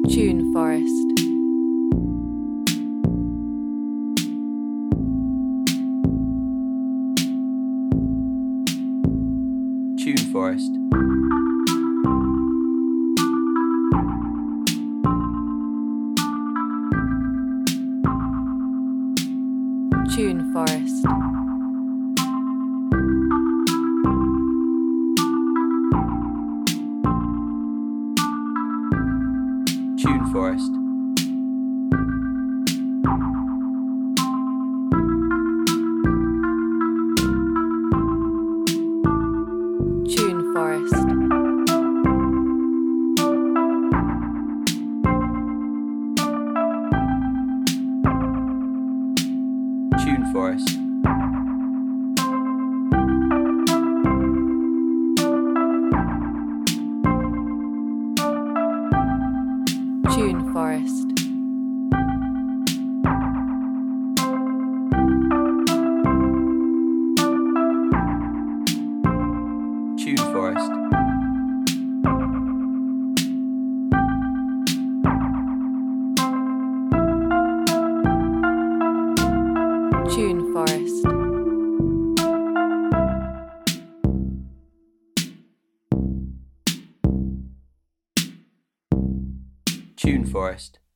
Tune Forest. Tune Forest. Tune Forest. Tune Forest. Tune Forest. Tune Forest. Tune Forest. Tune Forest. Tune Forest. Tune Forest.